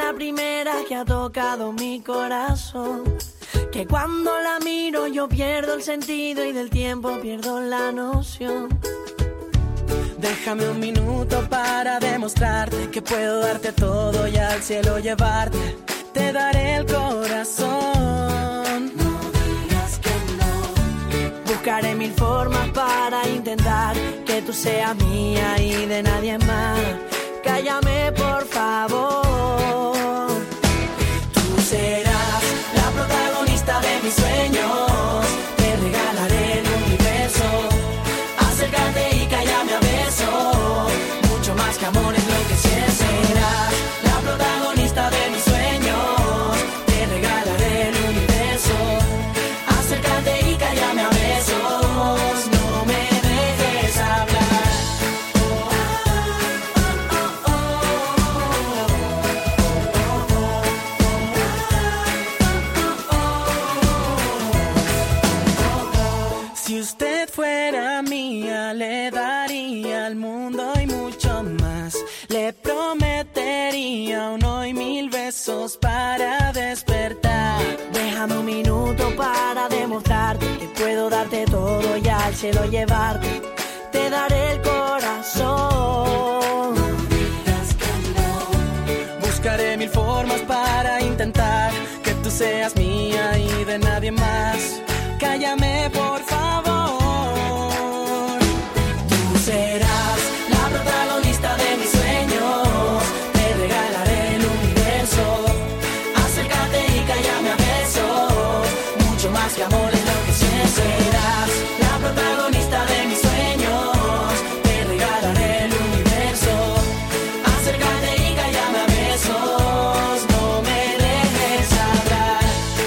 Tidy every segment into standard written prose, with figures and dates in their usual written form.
la primera que ha tocado mi corazón. Que cuando la miro yo pierdo el sentido y del tiempo pierdo la noción. Déjame un minuto para demostrarte que puedo darte todo y al cielo llevarte. Te daré el corazón. No digas que no. Buscaré mil formas para intentar que tú seas mía y de nadie más. Cállame por favor. Tú serás la protagonista de mis sueños. Te regalaré el universo. Acércate y cállame a besos. Mucho más que amor es lo que sientes. Serás la protagonista de mis sueños. Te regalaré el universo. Acércate y cállame a besos. No me dejes hablar. Si usted fuera mía, le daría al mundo y mucho más. Le prometería uno y mil besos para despertar. Déjame un minuto para demostrarte que puedo darte todo y al cielo llevarte. Te daré el corazón. No digas que no. Buscaré mil formas para intentar que tú seas mía y de nadie más. Cállame por favor. Tú serás la protagonista de mis sueños. Te regalaré el universo. Acércate y cállame a besos. Mucho más que amor es lo que sientes. Serás la protagonista de mis sueños. Te regalaré el universo. Acércate y cállame a besos. No me dejes hablar.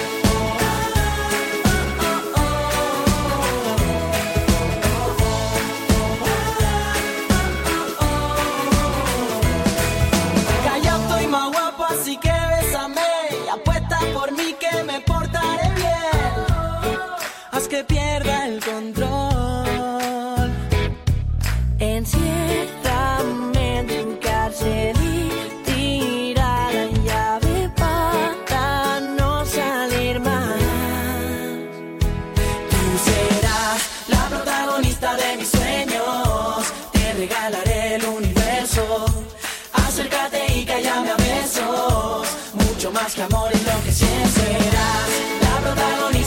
Callado y más guapo, así que bésame. Y apuesta por mí que me portaré bien. Haz que pierda el control. Enciérrame en tu cárcel y tira la llave para no salir más. Tú serás la protagonista de mis sueños. Te regalaré el universo. Acércate y cállame a besos. Mucho más que amor es lo que sientes. Serás la protagonista